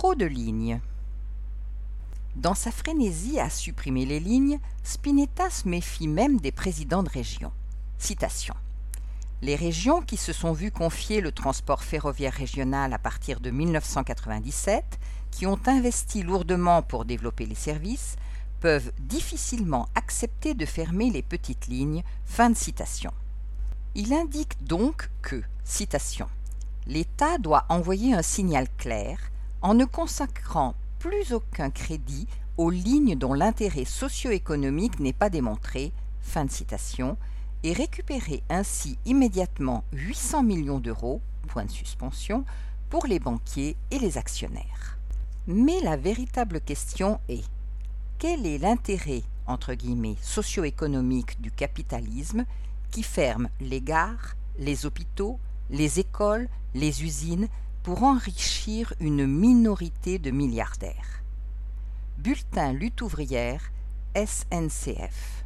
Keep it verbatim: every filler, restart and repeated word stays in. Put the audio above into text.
Trop de lignes. Dans sa frénésie à supprimer les lignes, Spinetta se méfie même des présidents de région. Citation. Les régions qui se sont vues confier le transport ferroviaire régional à partir de mille neuf cent quatre-vingt-dix-sept, qui ont investi lourdement pour développer les services, peuvent difficilement accepter de fermer les petites lignes. Fin de citation. Il indique donc que, citation, l'État doit envoyer un signal clair en ne consacrant plus aucun crédit aux lignes dont l'intérêt socio-économique n'est pas démontré, fin de citation, et récupérer ainsi immédiatement huit cents millions d'euros, point de suspension, pour les banquiers et les actionnaires. Mais la véritable question est, quel est l'intérêt, entre guillemets, socio-économique du capitalisme qui ferme les gares, les hôpitaux, les écoles, les usines pour enrichir une minorité de milliardaires? Bulletin Lutte ouvrière, S N C F.